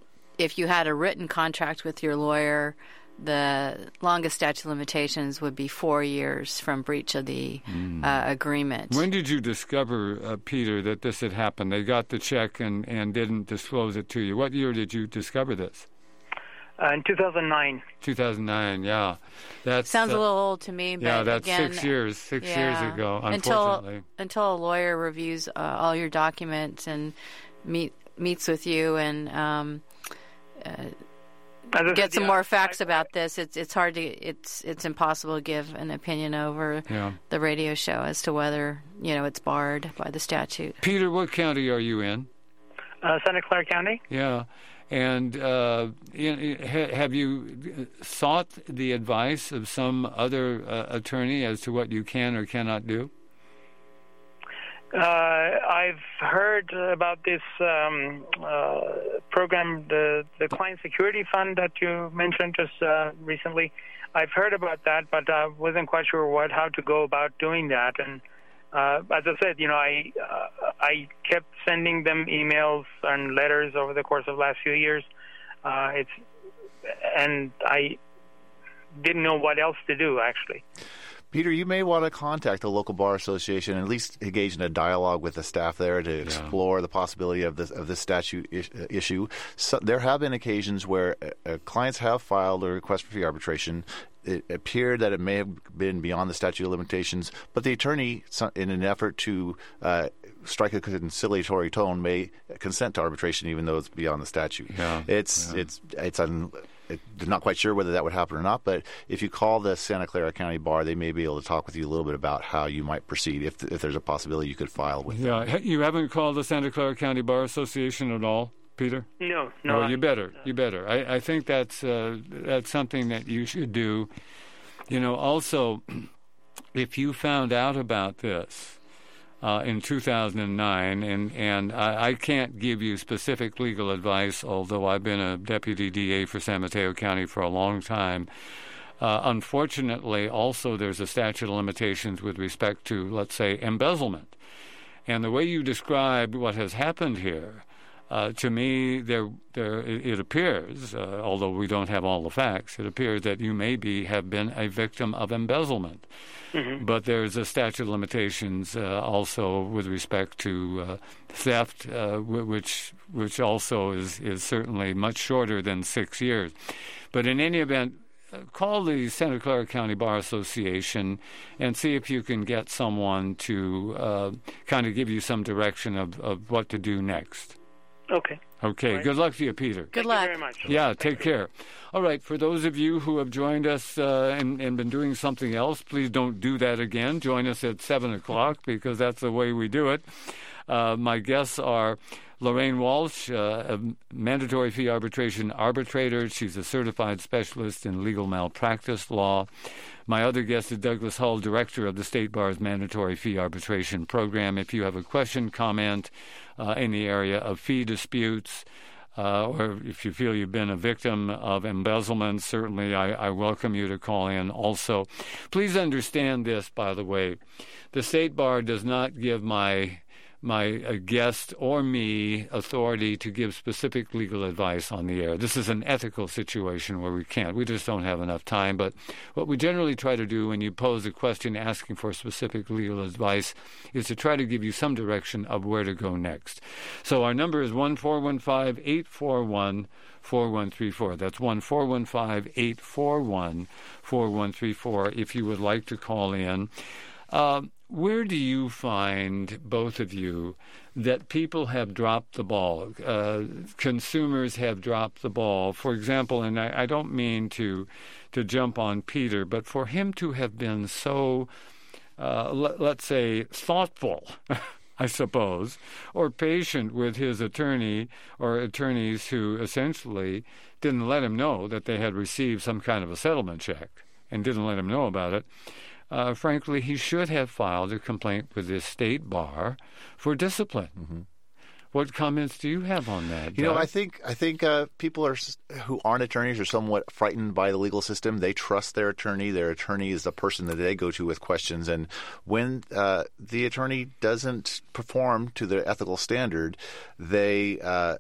if you had a written contract with your lawyer, the longest statute of limitations would be four years from breach of the mm. uh, agreement.
When did you discover, uh, Peter, that this had happened? They got the check and, and didn't disclose it to you. What year did you discover this?
Uh, in two thousand nine.
two thousand nine, yeah. That
sounds uh, a little old to me. But
yeah, that's
again,
six years, six
yeah,
years ago, unfortunately.
Until, until a lawyer reviews uh, all your documents and meet, meets with you and um, uh, get some more facts about this, it's it's hard to it's it's impossible to give an opinion over yeah. the radio show as to whether you know it's barred by the statute.
Peter, what county are you in?
Uh, Santa Clara County.
Yeah. And uh, have you sought the advice of some other uh, attorney as to what you can or cannot do?
Uh, I've heard about this um, uh, program, the the Client Security Fund that you mentioned just uh, recently. I've heard about that, but I wasn't quite sure what how to go about doing that. And Uh, as I said, you know, I uh, I kept sending them emails and letters over the course of the last few years. Uh, it's and I didn't know what else to do, actually.
Peter, you may want to contact the local bar association and at least engage in a dialogue with the staff there to yeah. explore the possibility of this of this statute is, uh, issue. So, there have been occasions where uh, clients have filed a request for fee arbitration. It appeared that it may have been beyond the statute of limitations, but the attorney, in an effort to uh, strike a conciliatory tone, may consent to arbitration even though it's beyond the statute.
Yeah.
It's
yeah.
it's it's un, it, not quite sure whether that would happen or not, but if you call the Santa Clara County Bar, they may be able to talk with you a little bit about how you might proceed if if there's a possibility you could file with
yeah.
them.
You haven't called the Santa Clara County Bar Association at all, Peter?
No, no.
Oh, you better. You better. I, I think that's uh, that's something that you should do. You know, also, if you found out about this uh, in two thousand nine, and, and I, I can't give you specific legal advice, although I've been a deputy D A for San Mateo County for a long time. Uh, unfortunately, also, there's a statute of limitations with respect to, let's say, embezzlement. And the way you described what has happened here, Uh, to me, there, there, it, it appears, uh, although we don't have all the facts, it appears that you maybe have been a victim of embezzlement. Mm-hmm. But there's a statute of limitations uh, also with respect to uh, theft, uh, w- which which also is, is certainly much shorter than six years. But in any event, uh, call the Santa Clara County Bar Association and see if you can get someone to uh, kind of give you some direction of, of what to do next.
Okay.
Okay.
Right.
Good luck to you, Peter.
Good
Thank
luck.
you very much.
Yeah, take care. All right. For those of you who have joined us uh, and, and been doing something else, please don't do that again. Join us at seven o'clock because that's the way we do it. Uh, my guests are Lorraine Walsh, uh, a mandatory fee arbitration arbitrator. She's a certified specialist in legal malpractice law. My other guest is Douglas Hull, director of the State Bar's mandatory fee arbitration program. If you have a question, comment uh, in the area of fee disputes, uh, or if you feel you've been a victim of embezzlement, certainly I, I welcome you to call in also. Please understand this, by the way. The State Bar does not give my my uh, guest or me authority to give specific legal advice on the air. This is an ethical situation where we can't. We just don't have enough time. But what we generally try to do when you pose a question asking for specific legal advice is to try to give you some direction of where to go next. So our number is one four one five, eight four one, four one three four. That's one four one five, eight four one, four one three four if you would like to call in. Uh, Where do you find, both of you, that people have dropped the ball? Uh, consumers have dropped the ball. For example, and I, I don't mean to to jump on Peter, but for him to have been so, uh, l- let's say, thoughtful, I suppose, or patient with his attorney or attorneys who essentially didn't let him know that they had received some kind of a settlement check and didn't let him know about it. Uh, frankly, he should have filed a complaint with the State Bar for discipline. Mm-hmm. What comments do you have on that,
You
Doug?
know, I think I think uh, people are who aren't attorneys are somewhat frightened by the legal system. They trust their attorney. Their attorney is the person that they go to with questions. And when uh, the attorney doesn't perform to their ethical standard, they uh,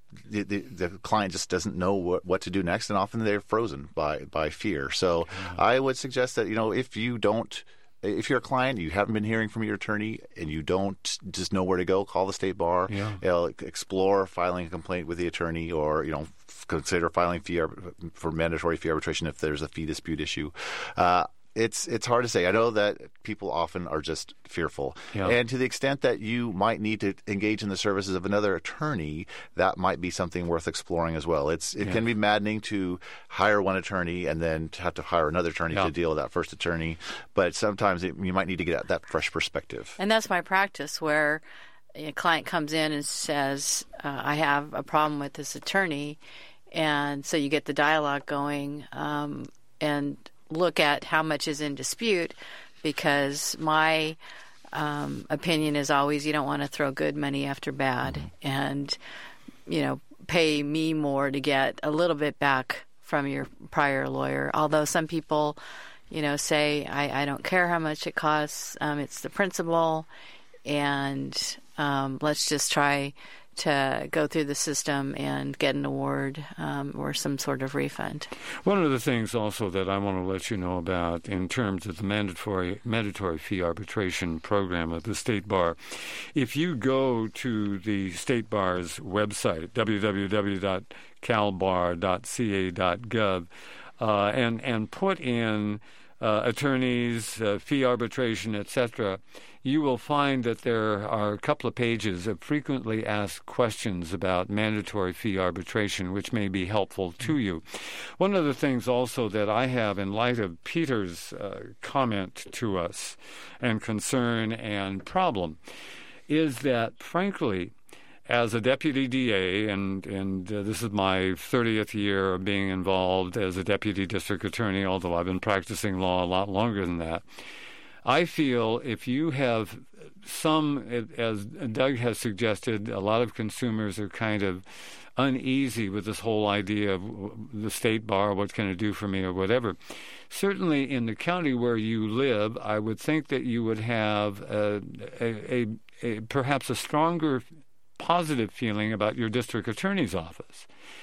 the, the, the client just doesn't know what, what to do next, and often they're frozen by, by fear. So mm-hmm. I would suggest that, you know, if you don't, if you're a client, you haven't been hearing from your attorney, and you don't just know where to go, call the state bar. Yeah. You know, explore filing a complaint with the attorney, or, you know, consider filing fee for mandatory fee arbitration if there's a fee dispute issue. Uh, It's it's hard to say. I know that people often are just fearful. Yeah. And to the extent that you might need to engage in the services of another attorney, that might be something worth exploring as well. It's It yeah. can be maddening to hire one attorney and then to have to hire another attorney yeah. to deal with that first attorney. But sometimes it, you might need to get that fresh perspective.
And that's my practice, where a client comes in and says, uh, I have a problem with this attorney. And so you get the dialogue going um, and look at how much is in dispute, because my um, opinion is always you don't want to throw good money after bad mm-hmm. and, you know, pay me more to get a little bit back from your prior lawyer. Although some people, you know, say, I, I don't care how much it costs. Um, it's the principle, and um, let's just try to go through the system and get an award um, or some sort of refund.
One of the things also that I want to let you know about in terms of the mandatory mandatory fee arbitration program of the State Bar, if you go to the State Bar's website, w w w dot cal bar dot c a dot gov, uh, and, and put in uh, attorneys, uh, fee arbitration, et cetera, you will find that there are a couple of pages of frequently asked questions about mandatory fee arbitration, which may be helpful to you. One of the things also that I have, in light of Peter's uh, comment to us and concern and problem, is that, frankly, as a deputy D A, and, and uh, this is my thirtieth year of being involved as a deputy district attorney, although I've been practicing law a lot longer than that, I feel if you have some, as Doug has suggested, a lot of consumers are kind of uneasy with this whole idea of the State Bar, what can it do for me or whatever. Certainly in the county where you live, I would think that you would have a, a, a, a perhaps a stronger positive feeling about your district attorney's office.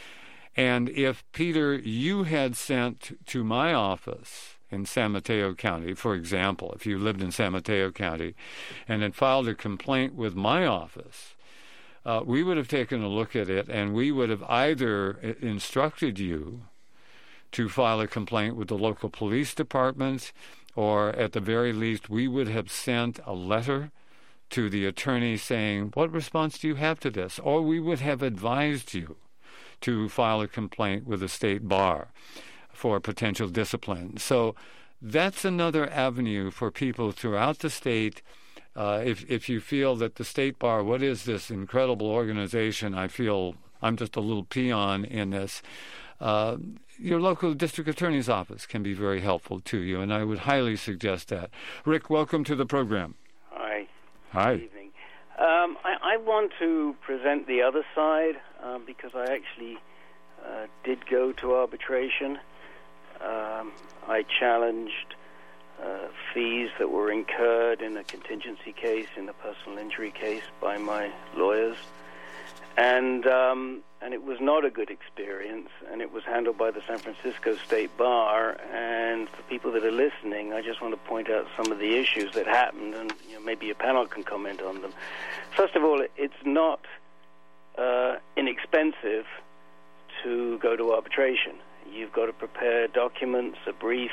And if, Peter, you had sent to my office in San Mateo County, for example, if you lived in San Mateo County and had filed a complaint with my office, uh, we would have taken a look at it, and we would have either instructed you to file a complaint with the local police department, or at the very least, we would have sent a letter to the attorney saying, what response do you have to this? Or we would have advised you to file a complaint with the State Bar for potential discipline. So that's another avenue for people throughout the state. Uh, if if you feel that the State Bar, what is this incredible organization? I feel I'm just a little peon in this. Uh, your local district attorney's office can be very helpful to you, and I would highly suggest that. Rick, welcome to the program.
Hi.
Hi.
Good evening. Um, I, I want to present the other side um, because I actually uh, did go to arbitration. Um, I challenged uh, fees that were incurred in a contingency case, in a personal injury case, by my lawyers, and um, and it was not a good experience, and it was handled by the San Francisco State Bar. And for people that are listening, I just want to point out some of the issues that happened, and you know, maybe a panel can comment on them. First of all, it's not uh, inexpensive to go to arbitration. You've got to prepare documents, a brief,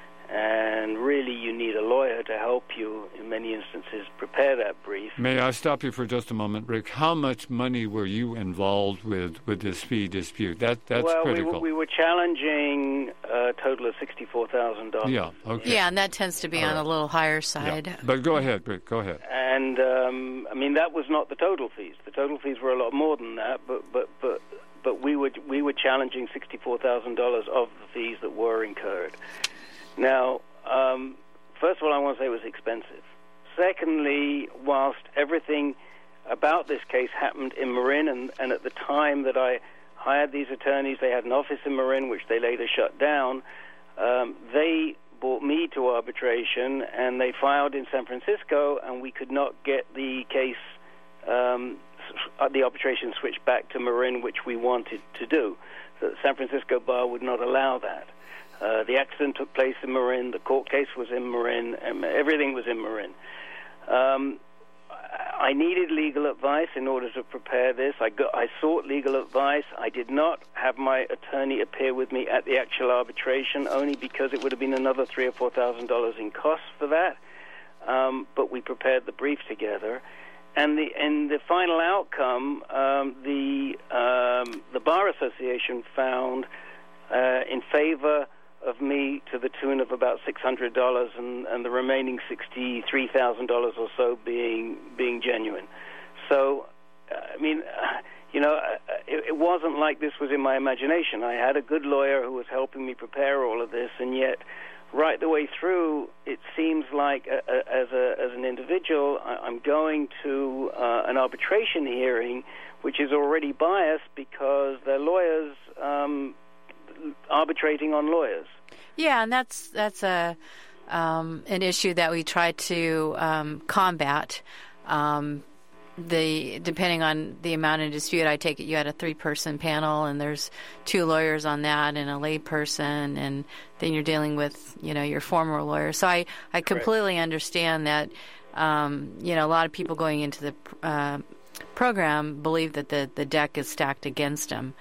and really you need a lawyer to help you, in many instances, prepare that brief.
May I stop you for just a moment, Rick? How much money were you involved with with this fee dispute? That That's
well,
critical.
Well, we, we were challenging a total of sixty-four thousand dollars.
Yeah, okay.
Yeah, and that tends to be All on right. a little higher side.
Yeah. But go ahead, Rick, go ahead.
And, um, I mean, that was not the total fees. The total fees were a lot more than that, but... but, but But we were we were challenging sixty-four thousand dollars of the fees that were incurred. Now, um, first of all, I want to say it was expensive. Secondly, whilst everything about this case happened in Marin, and, and at the time that I hired these attorneys, they had an office in Marin, which they later shut down. Um, they brought me to arbitration, and they filed in San Francisco, and we could not get the case um, uh, the arbitration switched back to Marin, which we wanted to do. So the San Francisco bar would not allow that. Uh, the accident took place in Marin. The court case was in Marin. And everything was in Marin. Um, I needed legal advice in order to prepare this. I, got, I sought legal advice. I did not have my attorney appear with me at the actual arbitration, only because it would have been another three or four thousand dollars in costs for that. Um, but we prepared the brief together, and the in the final outcome, um, the um, the Bar Association found uh, in favor of me to the tune of about six hundred dollars, and, and the remaining sixty-three thousand dollars or so being being genuine. So, uh, I mean, uh, you know, uh, it, it wasn't like this was in my imagination. I had a good lawyer who was helping me prepare all of this, and yet, right the way through, it seems like uh, uh, as a as an individual, I, I'm going to uh, an arbitration hearing, which is already biased because their lawyers. Um, arbitrating on lawyers.
Yeah, and that's that's a um, an issue that we try to um, combat. Um, the depending on the amount of dispute, I take it you had a three-person panel, and there's two lawyers on that, and a lay person, and then you're dealing with you know your former lawyer. So I I completely right. understand that. Um, you know, a lot of people going into the uh, program believe that the the deck is stacked against them.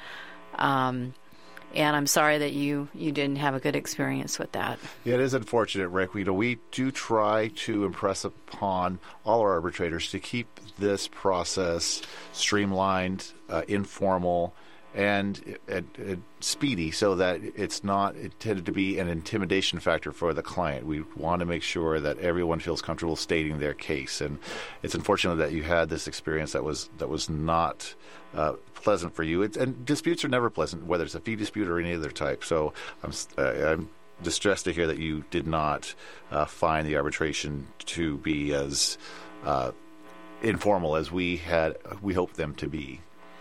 Um, And I'm sorry that you, you didn't have a good experience with that.
Yeah, it is unfortunate, Rick. You know, we do try to impress upon all our arbitrators to keep this process streamlined, uh, informal, and, and, and speedy, so that it's not intended to be an intimidation factor for the client. We want to make sure that everyone feels comfortable stating their case, and it's unfortunate that you had this experience that was that was not uh, pleasant for you. It's, and disputes are never pleasant, whether it's a fee dispute or any other type. So I'm uh, I'm distressed to hear that you did not uh, find the arbitration to be as uh, informal as we had we hoped them to be.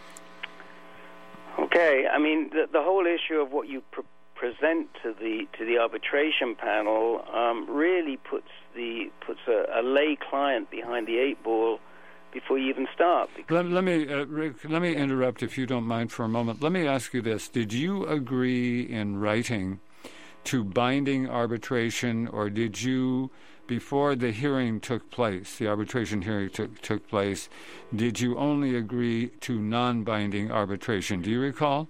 Okay, I mean the, the whole issue of what you pr- present to the to the arbitration panel um, really puts the puts a, a lay client behind the eight ball before you even start.
Let, let me, uh, Rick, let me interrupt if you don't mind for a moment. Let me ask you this: did you agree in writing to binding arbitration, or did you, before the hearing took place, the arbitration hearing took, took place, did you only agree to non-binding arbitration? Do you recall?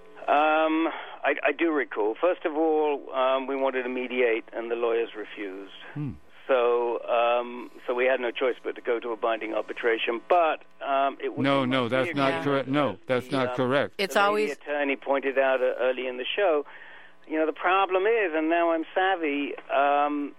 Um, I, I do recall. First of all, um, we wanted to mediate, and the lawyers refused. Hmm. So, um, so we had no choice but to go to a binding arbitration. But um, it was
no, no, that's not yeah. correct. No, that's the, not um, correct.
It's
the
always
the attorney pointed out uh, early in the show. You know, the problem is, and now I'm savvy. Um,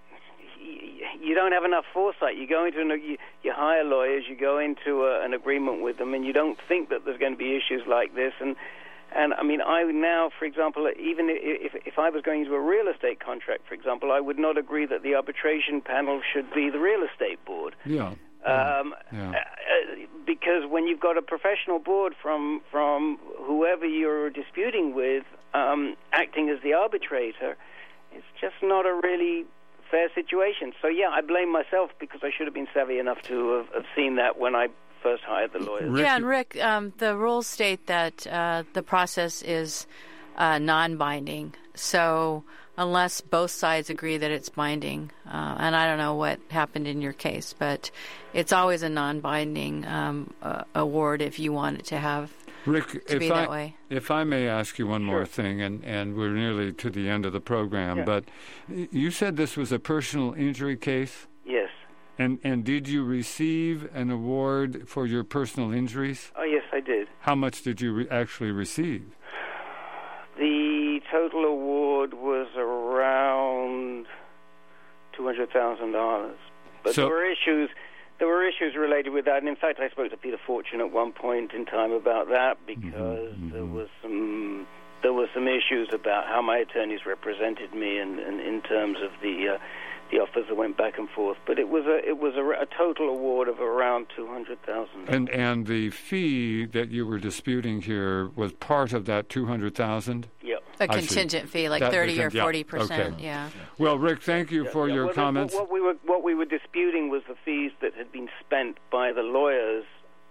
you don't have enough foresight. You go into an, you, you hire lawyers, you go into a, an agreement with them, and you don't think that there's going to be issues like this. And and I mean, I now, for example, even if if I was going into a real estate contract, for example, I would not agree that the arbitration panel should be the real estate board.
Yeah.
Um,
yeah.
Uh, because when you've got a professional board from from whoever you're disputing with um, acting as the arbitrator, it's just not a really fair situation. So, yeah, I blame myself because I should have been savvy enough to have, have seen that when I first hired the lawyers.
Yeah, and Rick, um, the rules state that uh, the process is uh, non-binding. So unless both sides agree that it's binding, uh, and I don't know what happened in your case, but it's always a non-binding um, uh, award if you want it to have
Rick,
to
if
be
I,
that way.
If I may ask you one
Sure.
more thing, and, and we're nearly to the end of the program,
Yeah.
but you said this was a personal injury case?
Yes.
And and did you receive an award for your personal injuries?
Oh, yes, I did.
How much did you re- actually receive?
The total award was around two hundred thousand dollars. But
So-
there were issues... There were issues related with that, and in fact, I spoke to Peter Fortune at one point in time about that because
Mm-hmm,
there
mm-hmm.
was some there were some issues about how my attorneys represented me, and, and in terms of the uh, the offers that went back and forth. But it was a it was a, a total award of around two hundred thousand.
And and the fee that you were disputing here was part of that two hundred thousand.
Yep.
A
I see.
contingent fee, like
That
thirty or
contingent- yeah,
forty percent.
okay.
Yeah.
Well, Rick, thank you
Yeah,
for
yeah.
your
Well,
comments.
What we were what we were disputing was the fees that had been spent by the lawyers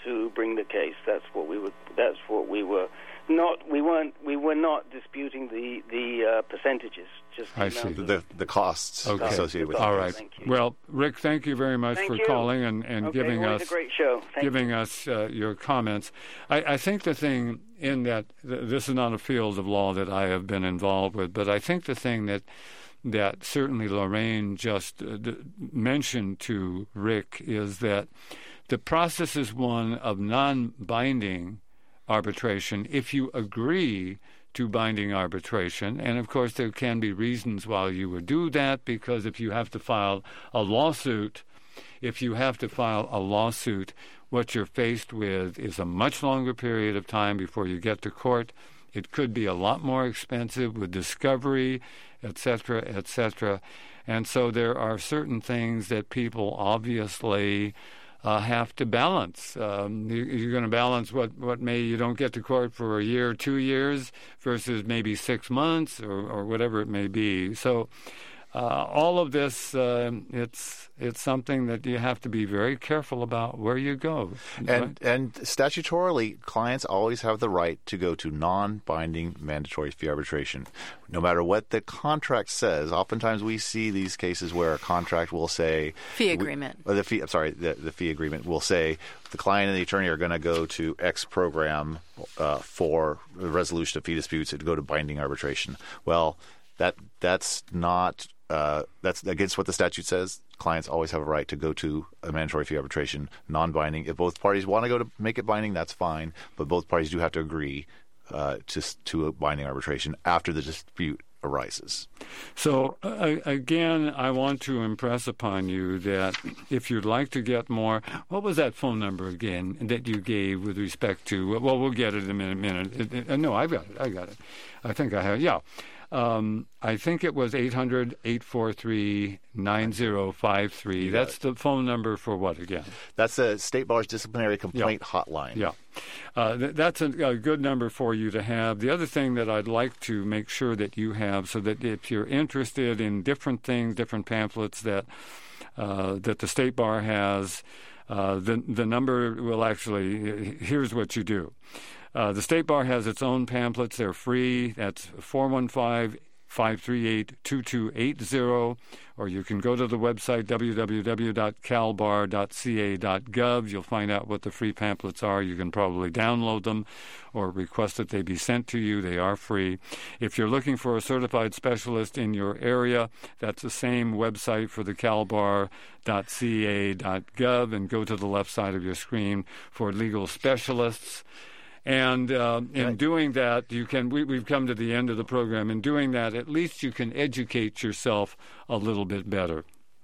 to bring the case. That's what we were. That's what we were. Not we weren't. We were not disputing the the uh, percentages. Just the
I see.
The the costs
Okay.
associated with
All
it.
right.
Thank you.
Well, Rick, thank you very much
Thank
for
you.
calling and, and
Okay,
giving
always
us
a great show. Thank
giving
you.
us uh, your comments. I, I think the thing in that th- this is not a field of law that I have been involved with, but I think the thing that that certainly Lorraine just uh, d- mentioned to Rick is that the process is one of non-binding arbitration if you agree to binding arbitration. And of course, there can be reasons why you would do that, because if you have to file a lawsuit, if you have to file a lawsuit, what you're faced with is a much longer period of time before you get to court. It could be a lot more expensive with discovery, et cetera, et cetera. And so there are certain things that people obviously Uh, have to balance. Um, you, you're going to balance what, what may you don't get to court for a year or two years versus maybe six months or, or whatever it may be. So uh, all of this, uh, it's it's something that you have to be very careful about where you go.
And
right?
and statutorily, clients always have the right to go to non-binding mandatory fee arbitration, no matter what the contract says. Oftentimes, we see these cases where a contract will say
Fee agreement.
We, or the fee. I'm sorry, the, the fee agreement will say the client and the attorney are going to go to X program uh, for the resolution of fee disputes and go to binding arbitration. Well, that that's not. Uh, that's against what the statute says. Clients always have a right to go to a mandatory fee arbitration, non-binding. If both parties want to go to make it binding, that's fine. But both parties do have to agree uh, to to a binding arbitration after the dispute arises.
So, uh, again, I want to impress upon you that if you'd like to get more, what was that phone number again that you gave with respect to, well, we'll get it in a minute. minute. It, it, uh, no, I've got it. I got it. I think I have, yeah. Um, I think it was eight hundred, eight four three, nine zero five three. That's the phone number for what again?
That's the State Bar's disciplinary complaint
yeah.
hotline.
Yeah. Uh, th- that's a, a good number for you to have. The other thing that I'd like to make sure that you have, so that if you're interested in different things, different pamphlets that uh, that the State Bar has, uh, the the number will actually, here's what you do. Uh, the State Bar has its own pamphlets. They're free. That's four one five, five three eight, two two eight zero. Or you can go to the website w w w dot cal bar dot c a dot gov. You'll find out what the free pamphlets are. You can probably download them or request that they be sent to you. They are free. If you're looking for a certified specialist in your area, that's the same website for the cal bar dot c a dot gov. And go to the left side of your screen for legal specialists. And uh, in
right.
doing that, you can. We, we've come to the end of the program. In doing that, at least you can educate yourself a little bit better.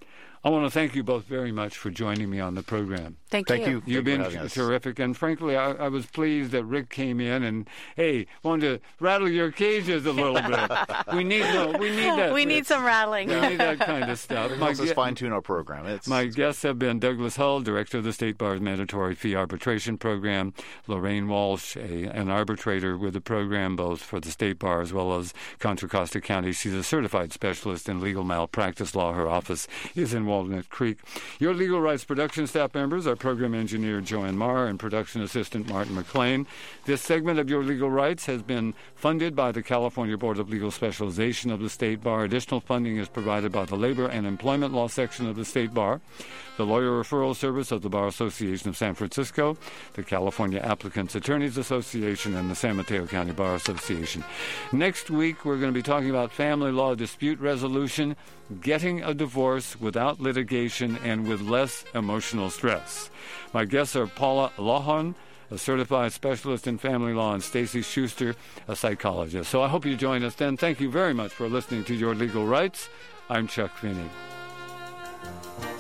I want to thank you both very much for joining me on the program.
Thank,
Thank you.
You've
Thank
been
you for having us.
terrific, and frankly, I, I was pleased that Rick came in and, hey, wanted to rattle your cages a little bit. We need no, we need that.
We
Rick.
need some rattling.
We need that kind of stuff.
It
My
helps us
gue-
fine-tune our program. It's,
My guests have been Douglas Hull, Director of the State Bar's Mandatory Fee Arbitration Program, Lorraine Walsh, a, an arbitrator with the program both for the State Bar as well as Contra Costa County. She's a certified specialist in legal malpractice law. Her office is in Walnut Creek. Your Legal Rights production staff members are Program Engineer Joanne Marr and Production Assistant Martin McLean. This segment of Your Legal Rights has been funded by the California Board of Legal Specialization of the State Bar. Additional funding is provided by the Labor and Employment Law section of the State Bar, the Lawyer Referral Service of the Bar Association of San Francisco, the California Applicants Attorneys Association, and the San Mateo County Bar Association. Next week, we're going to be talking about family law dispute resolution, getting a divorce without litigation and with less emotional stress. My guests are Paula Lawhon, a certified specialist in family law, and Stacy Schuster, a psychologist. So I hope you join us then. Thank you very much for listening to Your Legal Rights. I'm Chuck Finney.